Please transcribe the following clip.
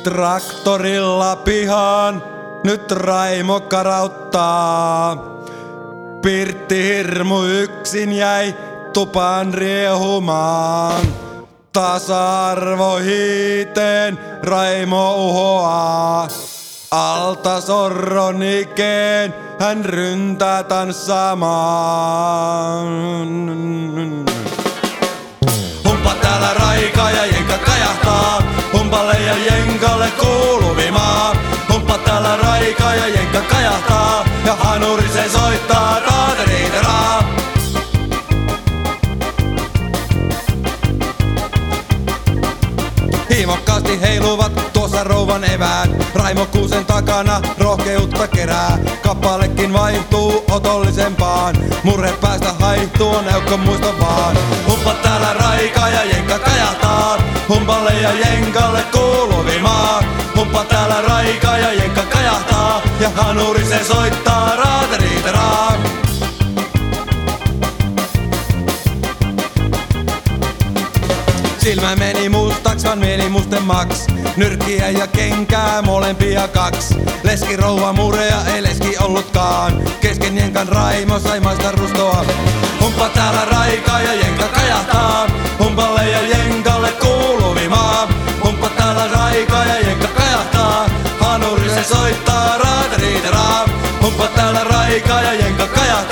Traktorilla pihaan nyt Raimo karauttaa. Pirtti hirmu yksin jäi tupaan riehumaan. Tasa-arvo hiiteen Raimo uhoaa. Alta sorron ikeen hän ryntää tanssaamaan. Humpa täällä raika ja jenka kajahtaa. Humpalle ja jenkalle kuuluvimaa. Humppa täällä raika ja jenka kajahtaa. Ja hanuri se soittaa raateriiteraa. Hiimokkaasti heiluvat tuossa rouvan eväät. Raimo Kuusen takana rohkeutta kerää. Kappalekin vaihtuu otollisempaan. Murhe päästä haihtuu on eukko muisto vaan. Humppa täällä raika ja jenka kajahtaa. Humpalle ja jenkalle kuuluvimaa. Humppa täällä raika ja jenka kajahtaa. Ja hanuri se soittaa raateriiteraa. Silmä meni mustaks, vaan meni mustemaks. Nyrkkiä ja kenkää, molempia kaks. Leski rouva murea, ei leski ollutkaan. Kesken jenkan Raimo sai maista rustoa. Humppa täällä raika ja jenka kajahtaa. Humpalle ja jenkalle kuuluvimaa. Humppa täällä raika ja jenka kajahtaa. Hanuri se soittaa raateriiteraa. Humppa täällä raika ja jenka kajahtaa.